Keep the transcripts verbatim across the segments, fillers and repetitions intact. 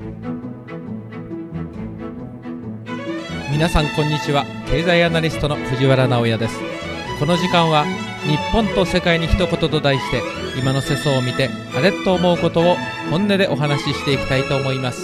皆さんこんにちは。経済アナリストの藤原直也です。この時間は日本と世界に一言と題して、今の世相を見てあれっと思うことを本音でお話ししていきたいと思います。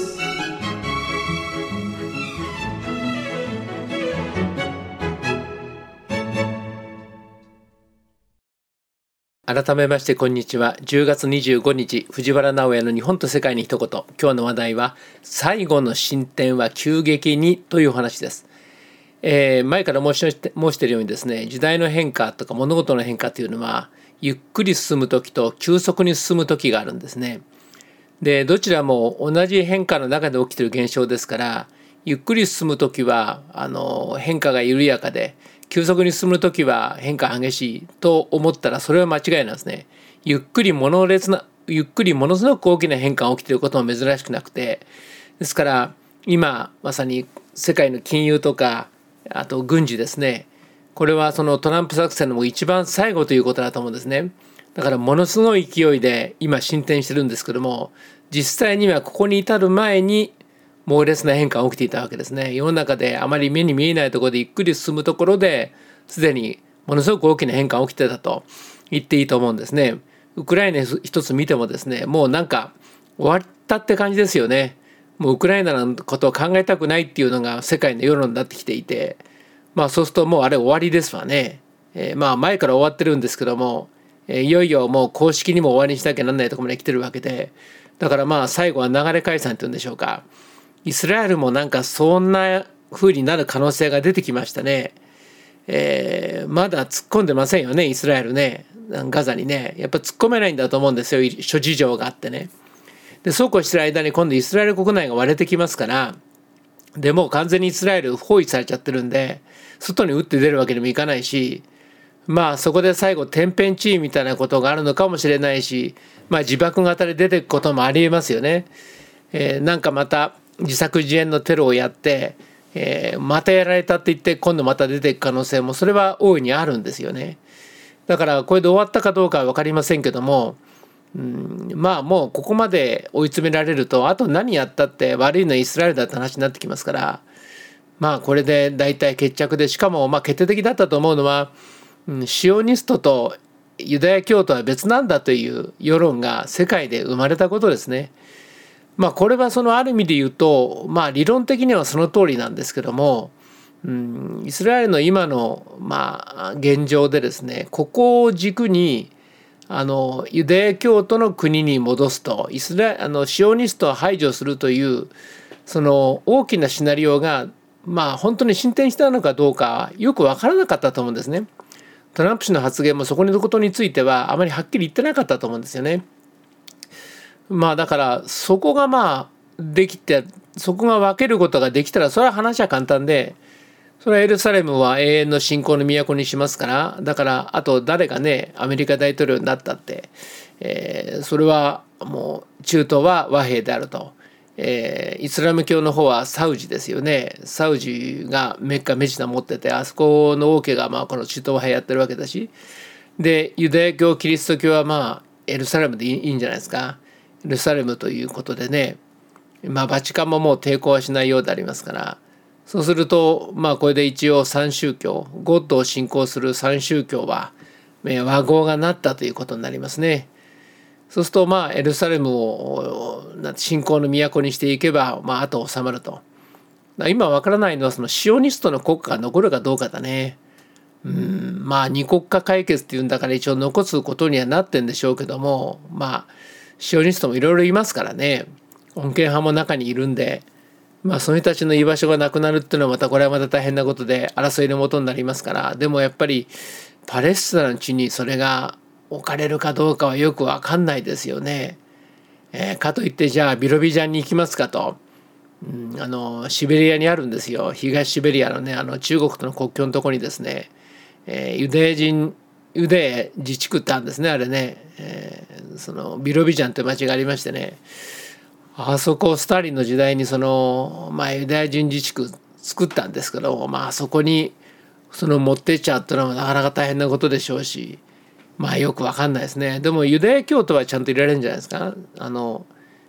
改めましてこんにちは。じゅうがつにじゅうごにち、藤原直也の日本と世界に一言。今日の話題は、最後の進展は急激にというお話です。えー、前から申しして申しているようにですね、時代の変化とか物事の変化というのは、ゆっくり進む時と急速に進む時があるんですね。で、どちらも同じ変化の中で起きている現象ですから、ゆっくり進む時はあの変化が緩やかで、急速に進む時は変化激しいと思ったら、それは間違いなんですね。ゆっくり猛烈なゆっくりものすごく大きな変化が起きていることも珍しくなくて、ですから今まさに世界の金融とか、あと軍事ですね、これはそのトランプ作戦の一番最後ということだと思うんですね。だからものすごい勢いで今進展してるんですけども、実際にはここに至る前に猛烈な変化が起きていたわけですね。世の中であまり目に見えないところでゆっくり進むところですでにものすごく大きな変化が起きてたと言っていいと思うんですね。ウクライナ一つ見てもですね、もうなんか終わったって感じですよね。もうウクライナのことを考えたくないっていうのが世界の世論になってきていて、まあそうするともうあれ終わりですわね。えー、まあ前から終わってるんですけども、えー、いよいよもう公式にも終わりにしなきゃなんないところまで来てるわけで、だからまあ最後は流れ解散っていうんでしょうか。イスラエルもなんかそんな風になる可能性が出てきましたね。えー、まだ突っ込んでませんよね、イスラエルね、ガザにね。やっぱ突っ込めないんだと思うんですよ、諸事情があってね。で、そうこうしてる間に今度イスラエル国内が割れてきますから、でもう完全にイスラエル包囲されちゃってるんで、外に打って出るわけにもいかないし、まあそこで最後天変地異みたいなことがあるのかもしれないし、まあ自爆型で出ていくこともありえますよね。えー、なんかまた自作自演のテロをやって、えー、またやられたって言って今度また出ていく可能性もそれは大いにあるんですよね。だからこれで終わったかどうかは分かりませんけども、うん、まあもうここまで追い詰められると、あと何やったって悪いのはイスラエルだって話になってきますから、まあこれで大体決着で、しかもまあ決定的だったと思うのは、うん、シオニストとユダヤ教徒は別なんだという世論が世界で生まれたことですね。まあこれはそのある意味で言うと、まあ理論的にはその通りなんですけども、うん、イスラエルの今のまあ現状でですね、ここを軸にあのユダヤ教徒の国に戻すと、イスラあのシオニストを排除するというその大きなシナリオがまあ本当に進展したのかどうかよく分からなかったと思うんですね。トランプ氏の発言もそこのことについてはあまりはっきり言ってなかったと思うんですよね。まあだからそこがまあできて、そこが分けることができたらそれは話は簡単で、それはエルサレムは永遠の信仰の都にしますから、だからあと誰がねアメリカ大統領になったって、えー、それはもう中東は和平であると、えー、イスラム教の方はサウジですよね。サウジがメッカメジナ持ってて、あそこの王家がまあこの中東和平やってるわけだし、でユダヤ教キリスト教はまあエルサレムでいいんじゃないですか。エルサレムということでね、まあバチカンももう抵抗はしないようでありますから、そうするとまあこれで一応三宗教、ゴッドを信仰する三宗教は和合がなったということになりますね。そうするとまあエルサレムを信仰の都にしていけば、まああと収まると。今わからないのはそのシオニストの国家が残るかどうかだね。うん、まあ二国家解決っていうんだから一応残すことにはなってんでしょうけども、まあシオニストもいろいろいますからね。穏健派も中にいるんで、まあその人たちの居場所がなくなるっていうのはまたこれはまた大変なことで争いのもとになりますから、でもやっぱりパレスチナの地にそれが置かれるかどうかはよくわかんないですよね。えー、かといってじゃあビロビジャンに行きますかと、うん、あのシベリアにあるんですよ。東シベリアのね、あの中国との国境のところにですね、えー、ユダヤ人ユダヤ自治区ってあるんですね、あれね、えー、そのビロビジャンという町がありましてね、あそこスターリンの時代にその、まあ、ユダヤ人自治区作ったんですけど、まあそこにその持ってっちゃうっていうのはなかなか大変なことでしょうし、まあよくわかんないですね。でもユダヤ教徒はちゃんといられるんじゃないですか。あの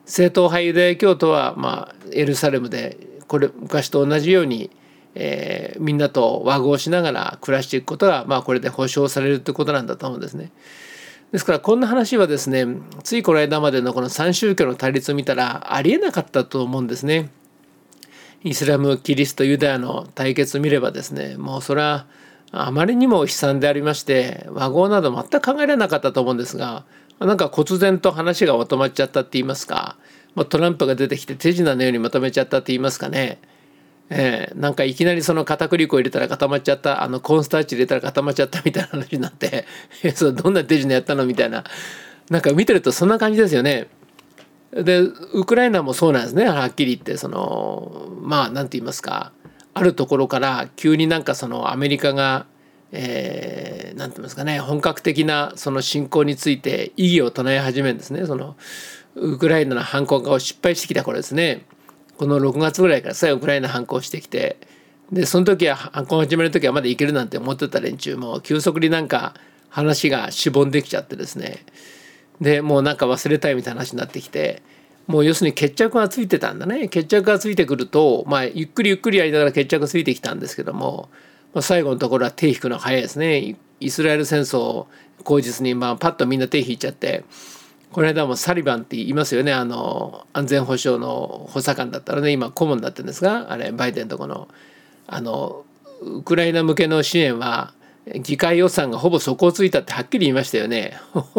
正統派ユダヤ教徒は、まあ、エルサレムでこれ昔と同じように、えー、みんなと和合しながら暮らしていくことが、まあ、これで保証されるということなんだと思うんですね。ですからこんな話はですね、ついこの間までのこの三宗教の対立を見たらありえなかったと思うんですね。イスラム、キリスト、ユダヤの対決を見ればですね、もうそれはあまりにも悲惨でありまして和合など全く考えられなかったと思うんですが、なんか忽然と話がまとまっちゃったって言いますか、トランプが出てきて手品のようにまとめちゃったって言いますかね、えー、なんかいきなりその片栗粉入れたら固まっちゃった、あのコーンスターチ入れたら固まっちゃったみたいな話になってそれどんな手品やったのみたいな、なんか見てるとそんな感じですよね。でウクライナもそうなんですね。はっきり言ってそのまあ何て言いますか、あるところから急になんかそのアメリカがえー、なんて言いますかね、本格的なその侵攻について異議を唱え始めるんですね。そのウクライナの反攻が失敗してきた頃ですね。このろくがつぐらいからさえウクライナ反攻してきて、でその時は反攻始める時はまだいけるなんて思ってた連中も急速になんか話がしぼんできちゃってですね、でもうなんか忘れたいみたいな話になってきて、もう要するに決着がついてたんだね。決着がついてくると、まあゆっくりゆっくりやりながら決着がついてきたんですけども、最後のところは手引くの早いですね。イスラエル戦争口実にまあパッとみんな手引いちゃって、この間もサリバンって言いますよね、あの安全保障の補佐官だったらね、今顧問になってるんですが、あれバイデンとこのあのウクライナ向けの支援は議会予算がほぼ底をついたってはっきり言いましたよね。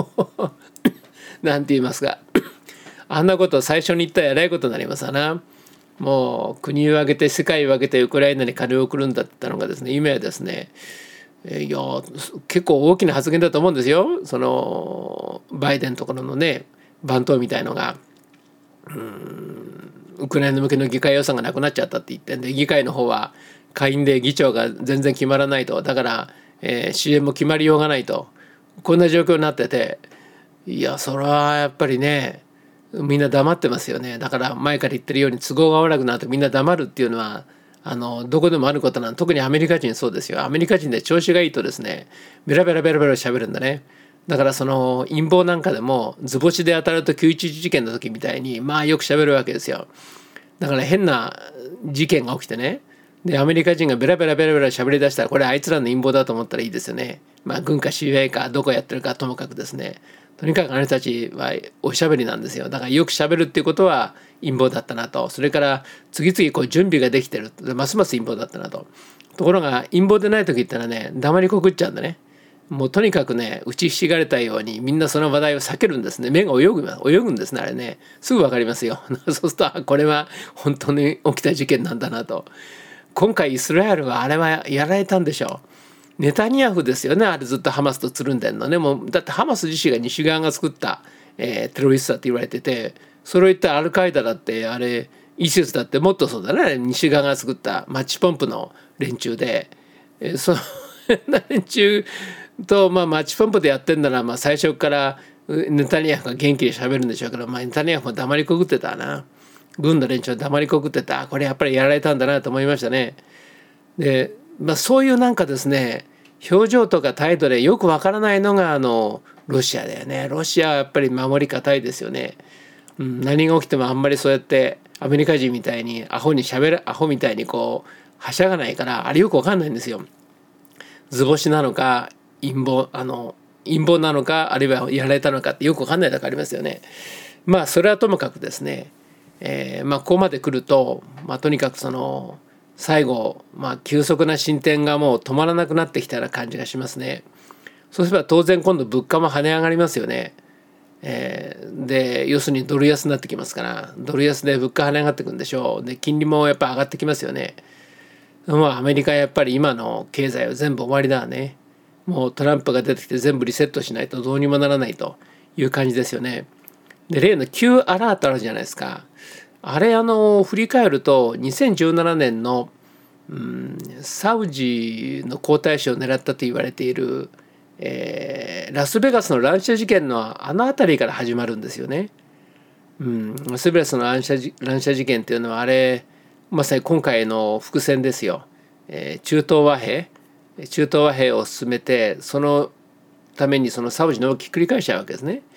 なんて言いますかあんなこと最初に言ったらえらいことになりますわな。もう国を挙げて世界を挙げてウクライナに金を送るんだって言ったのがですね、今やですね、いや結構大きな発言だと思うんですよ。そのバイデンところのね番頭みたいのがうーんウクライナ向けの議会予算がなくなっちゃったって言ってんで、議会の方は下院で議長が全然決まらないと、だから、えー、シーエム も決まりようがないと、こんな状況になってて、いやそれはやっぱりねみんな黙ってますよね。だから前から言ってるように都合が悪くなるとみんな黙るっていうのはあのどこでもあることなん、特にアメリカ人そうですよ。アメリカ人で調子がいいとですねベラベラベラベラ喋るんだね。だからその陰謀なんかでも図星で当たるときゅういちいち事件の時みたいにまあよく喋るわけですよ。だから変な事件が起きてね、でアメリカ人がベラベラベラベラ喋り出したらこれあいつらの陰謀だと思ったらいいですよね。まあ軍か シーアイエー かどこやってるかともかくですね、とにかくあの人たちはおしゃべりなんですよ。だからよくしゃべるっていうことは陰謀だったなと、それから次々こう準備ができてる、ますます陰謀だったなと。ところが陰謀でない時ってのはね黙りこくっちゃうんだね。もうとにかくね打ちひしがれたようにみんなその話題を避けるんですね。目が泳ぐ泳ぐんですね、あれね。すぐ分かりますよ。そうするとこれは本当に起きた事件なんだなと。今回イスラエルはあれはやられたんでしょう。ネタニヤフですよね、あれずっとハマスとつるんでんのね。もうだってハマス自身が西側が作った、えー、テロリストだって言われてて、それを言ったアルカイダだってあれイシスだってもっとそうだね、西側が作ったマッチポンプの連中で、えー、その連中と、まあ、マッチポンプでやってんなら、まあ、最初からネタニヤフが元気にしゃべるんでしょうけど、まあ、ネタニヤフも黙りこくってたな。軍の連中は黙りこくってた。これやっぱりやられたんだなと思いましたね。でまあ、そういうなんかですね表情とか態度でよくわからないのがあのロシアだよね。ロシアはやっぱり守り固いですよね、うん、何が起きてもあんまりそうやってアメリカ人みたいにアホにしゃべるアホみたいにこうはしゃがないから、あれよくわかんないんですよ。図星なのか陰謀あの陰謀なのか、あるいはやられたのかってよくわかんないとこありますよね。まあそれはともかくですね、えー、まあここまで来ると、まあ、とにかくその最後、まあ、急速な進展がもう止まらなくなってきたような感じがしますね。そうすれば当然今度物価も跳ね上がりますよね。えー、で要するにドル安になってきますから、ドル安で物価跳ね上がってくるんでしょう。で金利もやっぱ上がってきますよね。まあアメリカはやっぱり今の経済は全部終わりだね。もうトランプが出てきて全部リセットしないとどうにもならないという感じですよね。で例の Q アラートあるじゃないですか。あれあの振り返るとにせんじゅうななねんの、うん、サウジの皇太子を狙ったと言われている、えー、ラスベガスの乱射事件のあの辺りから始まるんですよね。うん、ラスベガスの乱射乱射事件っていうのはあれまさに今回の伏線ですよ。えー、中東和平中東和平を進めてそのためにそのサウジのをひっくり返しちゃうわけですね。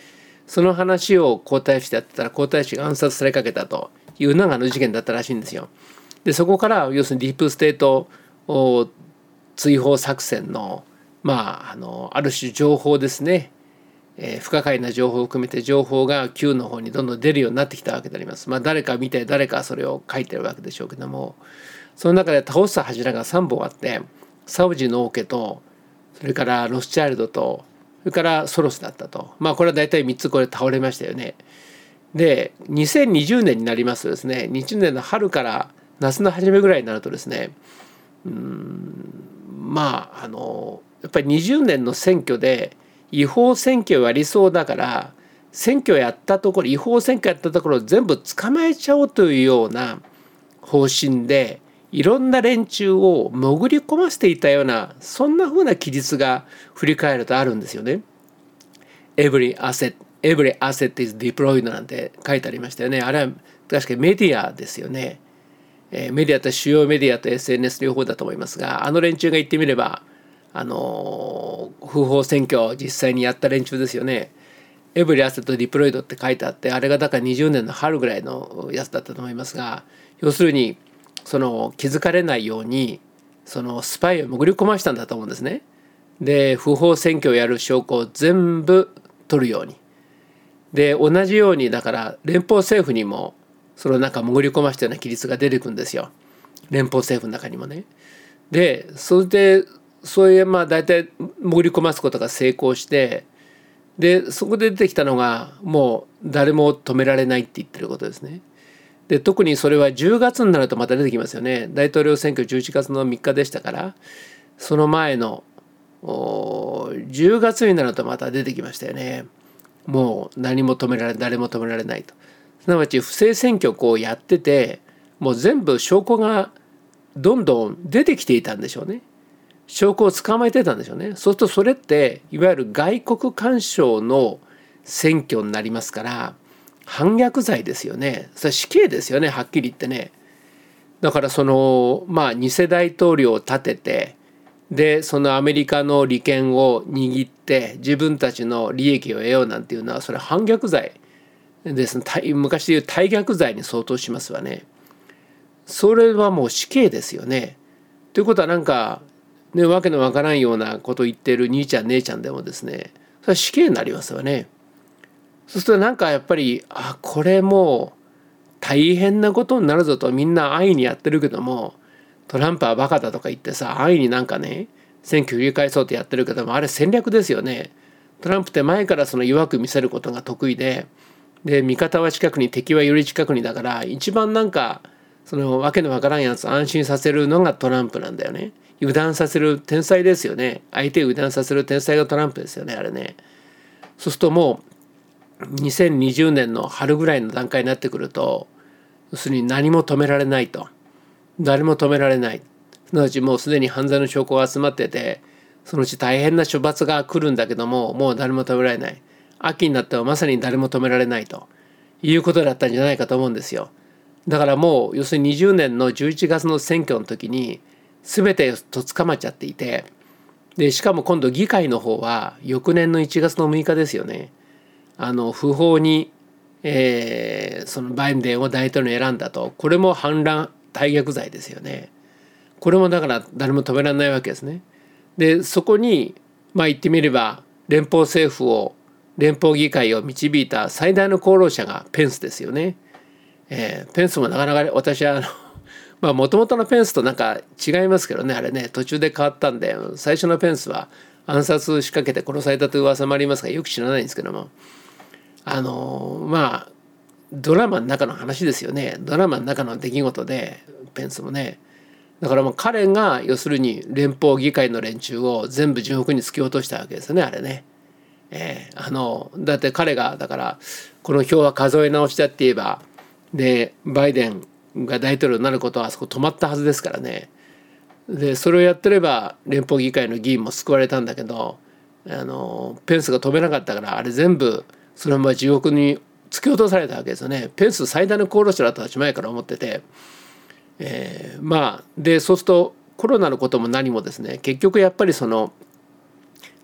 その話を皇太子でやってたら皇太子が暗殺されかけたというのがあの事件だったらしいんですよ。でそこから要するにディープステート追放作戦のまああのある種情報ですね、えー、不可解な情報を含めて情報が Q の方にどんどん出るようになってきたわけであります。まあ誰か見て誰かそれを書いてるわけでしょうけども、その中で倒す柱がさんぼんあって、サウジの王家とそれからロスチャイルドとそれからソロスだったと。まあこれは大体みっつこれ倒れましたよね。でにせんにじゅうねんになりますとですね、にじゅうねんの春から夏の初めぐらいになるとですね、うーんまああのやっぱりにじゅうねんの選挙で違法選挙をやりそうだから、選挙やったところ違法選挙やったところを全部捕まえちゃおうというような方針でいろんな連中を潜り込ませていたような、そんな風な記述が振り返るとあるんですよね。Every asset, every asset is deployed なんて書いてありましたよね。あれは確かメディアですよね。えー、メディアって主要メディアと エスエヌエス 両方だと思いますが、あの連中が言ってみればあのー、不法選挙を実際にやった連中ですよね。Every asset deployed って書いてあって、あれがだからにじゅうねんの春ぐらいのやつだったと思いますが、要するにその気づかれないようにそのスパイを潜り込ましたんだと思うんですね。で不法選挙をやる証拠を全部取るように。で同じようにだから連邦政府にもその中潜り込ましたような記述が出てくるんですよ。連邦政府の中にもね。でそれでそういうまあ大体潜り込ますことが成功して、でそこで出てきたのがもう誰も止められないって言ってることですね。で特にそれはじゅうがつになるとまた出てきますよね。大統領選挙じゅういちがつのみっかでしたから、その前のじゅうがつになるとまた出てきましたよね。もう何も止められ誰も止められないと。すなわち不正選挙をこうやってて、もう全部証拠がどんどん出てきていたんでしょうね。証拠を捕まえてたんでしょうね。そうするとそれっていわゆる外国干渉の選挙になりますから、反逆罪ですよね。それ死刑ですよね、はっきり言ってね。だからそのまあ偽大統領を立てて、でそのアメリカの利権を握って自分たちの利益を得ようなんていうのは、それ反逆罪ですね。昔でいう対逆罪に相当しますわね。それはもう死刑ですよね。ということはなんかね、わけのわからんようなことを言っている兄ちゃん姉ちゃんでもですね、それは死刑になりますよね。そうするとなんかやっぱりあこれもう大変なことになるぞとみんな安易にやってるけども、トランプはバカだとか言ってさ、安易になんかね選挙繰り返そうとやってるけども、あれ戦略ですよね。トランプって前からその弱く見せることが得意で、で味方は近くに敵はより近くにだから、一番なんかそのわけのわからんやつを安心させるのがトランプなんだよね。油断させる天才ですよね。相手を油断させる天才がトランプですよね、あれね。そうするともうにせんにじゅうねんの春ぐらいの段階になってくると、要するに何も止められないと。誰も止められない。すなわちもうすでに犯罪の証拠が集まってて、そのうち大変な処罰が来るんだけども、もう誰も止められない。秋になってはまさに誰も止められないということだったんじゃないかと思うんですよ。だからもう要するににじゅうねんのじゅういちがつの選挙の時に全てと捕まっちゃっていて、でしかも今度議会の方は翌年のいちがつのむいかですよね。あの不法に、えー、そのバイデンを大統領に選んだと。これも反乱対逆罪ですよね。これもだから誰も止められないわけですね。でそこにまあ言ってみれば連邦政府を連邦議会を導いた最大の功労者がペンスですよね。えー、ペンスもなかなか私はあのまあもともとのペンスとなんか違いますけどね、あれね途中で変わったんで、最初のペンスは暗殺仕掛けて殺されたという噂もありますが、よく知らないんですけども、あのまあドラマの中の話ですよね。ドラマの中の出来事でペンスもね、だからもう彼が要するに連邦議会の連中を全部順北に突き落としたわけですよね、あれね。えー、あのだって彼がだからこの票は数え直しだって言えば、でバイデンが大統領になることはあそこ止まったはずですからね。でそれをやってれば連邦議会の議員も救われたんだけど、あのペンスが止めなかったから、あれ全部そのまま地獄に突き落とされたわけですよね。ペンス最大の功労者だと私前から思ってて、えー、まあでそうするとコロナのことも何もですね、結局やっぱりその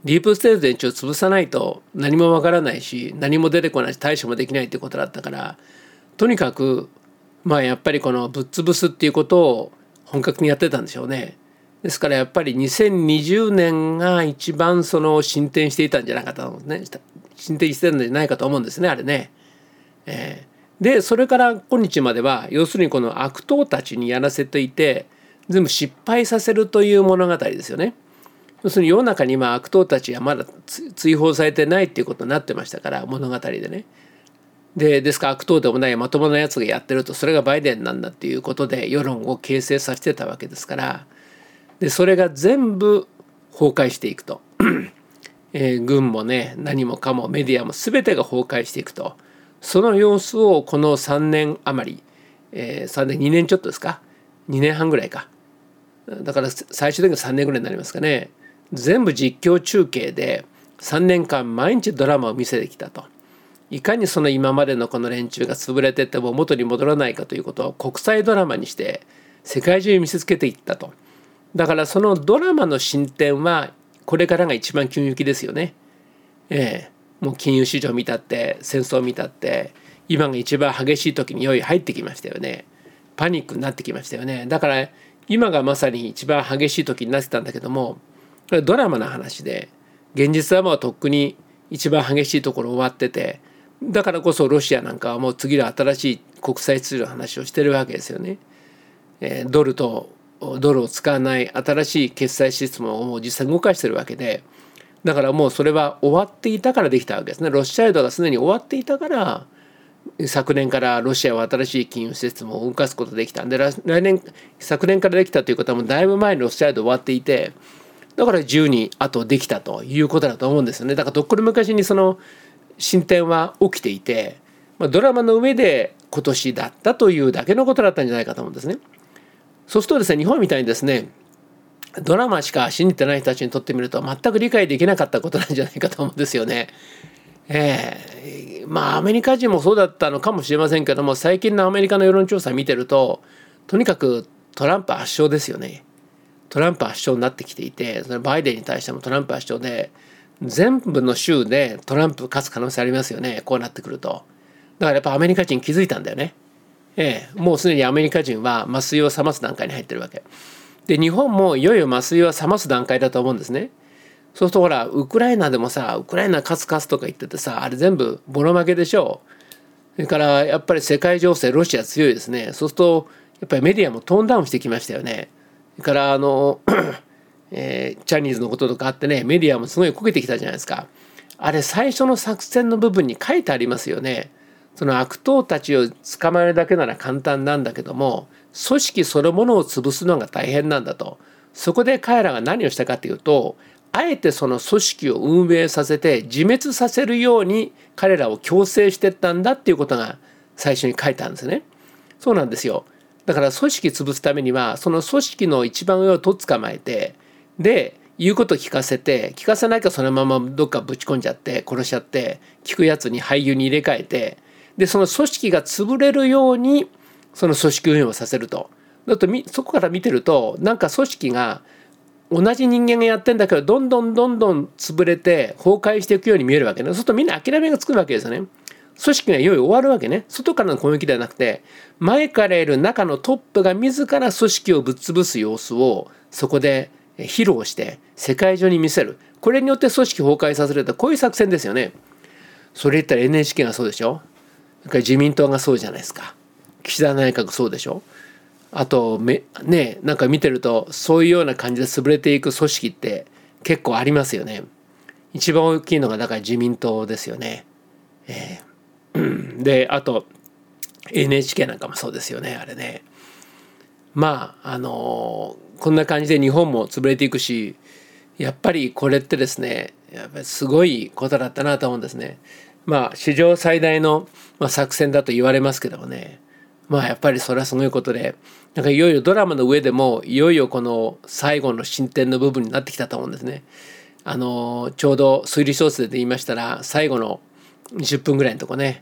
ディープステート連中を潰さないと何もわからないし、何も出てこないし対処もできないってことだったから、とにかくまあやっぱりこのぶっ潰すっていうことを本格的にやってたんでしょうね。ですからやっぱりにせんにじゅうねんが一番その進展していたんじゃないかと思うんですね。進展してたんじゃないかと思うんですね、あれね。えー、でそれから今日までは要するにこの悪党たちにやらせていて全部失敗させるという物語ですよね。要するに世の中に今悪党たちはまだ追放されてないっていうことになってましたから、物語でね。でですから悪党でもないまともなやつがやってると、それがバイデンなんだっていうことで世論を形成させてたわけですから、でそれが全部崩壊していくと、えー、軍もね何もかもメディアも全てが崩壊していくと、その様子をこのさんねん余り、えー、さんねんにねんちょっとですか、にねんはんぐらいか、だから最終的にはさんねんぐらいになりますかね、全部実況中継でさんねんかん毎日ドラマを見せてきたと。いかにその今までのこの連中が潰れていっても元に戻らないかということを国際ドラマにして世界中に見せつけていったと。だからそのドラマの進展はこれからが一番急激ですよね。ええ、もう金融市場見たって戦争見たって今が一番激しい時にいよいよ入ってきましたよね。パニックになってきましたよね。だから今がまさに一番激しい時になってたんだけども、これドラマの話で現実はもうとっくに一番激しいところ終わってて、だからこそロシアなんかはもう次の新しい国際秩序の話をしてるわけですよね。えー、ドルとドルを使わない新しい決済システムをもう実際動かしてるわけで、だからもうそれは終わっていたからできたわけですね。ロシアイドがすでに終わっていたから昨年からロシアは新しい金融システムを動かすことができたんで、来年昨年からできたということはもうだいぶ前にロシアイド終わっていて、だから自由にあとできたということだと思うんですよね。だからとっくの昔にその進展は起きていて、まあ、ドラマの上で今年だったというだけのことだったんじゃないかと思うんですね。そうするとですね、日本みたいにですねドラマしか信じてない人たちにとってみると全く理解できなかったことなんじゃないかと思うんですよね。ええ、まあアメリカ人もそうだったのかもしれませんけども、最近のアメリカの世論調査見てるととにかくトランプ圧勝ですよね。トランプ圧勝になってきていて、それバイデンに対してもトランプ圧勝で全部の州でトランプ勝つ可能性ありますよね、こうなってくると。だからやっぱアメリカ人気づいたんだよね。ええ、もうすでにアメリカ人は麻酔を冷ます段階に入ってるわけで、日本もいよいよ麻酔を冷ます段階だと思うんですね。そうするとほらウクライナでもさ、ウクライナ勝つ勝つとか言っててさ、あれ全部ボロ負けでしょう。それからやっぱり世界情勢ロシア強いですね。そうするとやっぱりメディアもトーンダウンしてきましたよね。それからあのえー、チャニーズのこととかあってね、メディアもすごいこけてきたじゃないですか。あれ最初の作戦の部分に書いてありますよね。その悪党たちを捕まえるだけなら簡単なんだけども、組織そのものを潰すのが大変なんだと。そこで彼らが何をしたかというと、あえてその組織を運営させて自滅させるように彼らを強制していったんだっていうことが最初に書いてあるんですね。そうなんですよ。だから組織潰すためにはその組織の一番上をとっ捕まえて、で言うこと聞かせて、聞かせないかそのままどっかぶち込んじゃって殺しちゃって、聞くやつに俳優に入れ替えて、でその組織が潰れるようにその組織運営をさせると。だとそこから見てるとなんか組織が同じ人間がやってんだけどどんどんどんどん潰れて崩壊していくように見えるわけね。そうするとみんな諦めがつくわけですよね。組織がいよいよ終わるわけね。外からの攻撃ではなくて前からいる中のトップが自ら組織をぶっ潰す様子をそこで披露して世界中に見せる。これによって組織崩壊させるとこういう作戦ですよね。それ言ったら エヌエイチケー がそうでしょ。それから自民党がそうじゃないですか。岸田内閣そうでしょ。あとめねなんか見てるとそういうような感じで潰れていく組織って結構ありますよね。一番大きいのがだから自民党ですよね。えー、であと エヌエイチケー なんかもそうですよね、あれね。まああのー、こんな感じで日本も潰れていくし、やっぱりこれってですねやっぱりすごいことだったなと思うんですね。まあ史上最大の、まあ、作戦だと言われますけどもね、まあやっぱりそれはすごいことで、なんかいよいよドラマの上でもいよいよこの最後の進展の部分になってきたと思うんですね。あのちょうど推理小説で言いましたら最後のにじゅっぷんぐらいのとこね、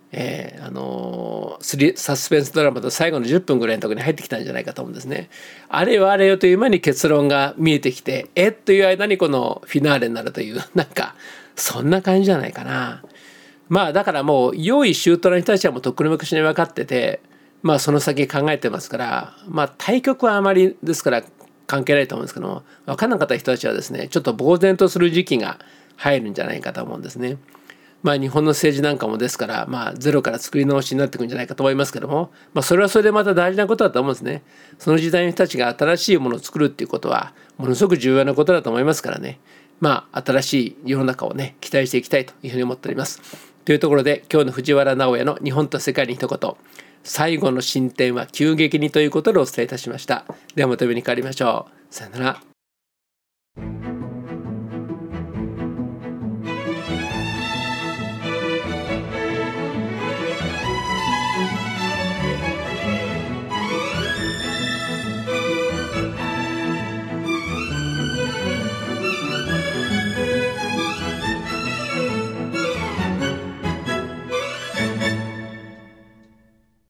えー、あのスリサスペンスドラマの最後のじゅっぷんぐらいのところに入ってきたんじゃないかと思うんですね。あれよあれよという間に結論が見えてきて、えっという間にこのフィナーレになるという、なんかそんな感じじゃないかな。まあだからもう用意周到な人たちはもうとっくに昔に分かってて、まあその先考えてますから、まあ対局はあまりですから関係ないと思うんですけども、分からなかった人たちはですね、ちょっと呆然とする時期が入るんじゃないかと思うんですね。まあ日本の政治なんかもですから、まあゼロから作り直しになっていくんじゃないかと思いますけども、まあそれはそれでまた大事なことだと思うんですね。その時代の人たちが新しいものを作るっていうことはものすごく重要なことだと思いますからね。まあ新しい世の中をね、期待していきたいというふうに思っております。というところで今日の藤原直哉の日本と世界に一言、最後の進展は急激にということでお伝えいたしました。ではまたお目にかかりましょう。さよなら。